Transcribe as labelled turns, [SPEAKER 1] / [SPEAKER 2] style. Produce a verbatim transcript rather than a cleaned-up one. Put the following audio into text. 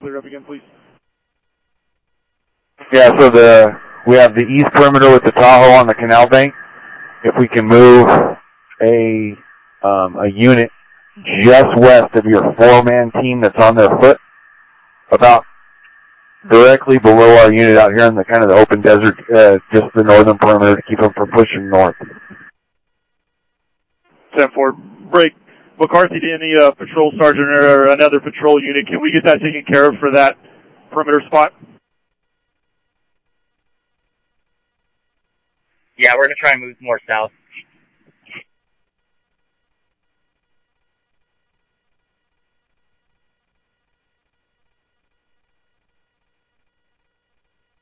[SPEAKER 1] clear up again, please.
[SPEAKER 2] Yeah, so the we have the east perimeter with the Tahoe on the canal bank. If we can move a um, a unit just west of your four-man team that's on their foot, about directly below our unit out here in the kind of the open desert, uh, just the northern perimeter to keep them from pushing north.
[SPEAKER 1] ten four, break. McCarthy to any uh, patrol sergeant or another patrol unit. Can we get that taken care of for that perimeter spot?
[SPEAKER 3] Yeah, we're going to try and move more south.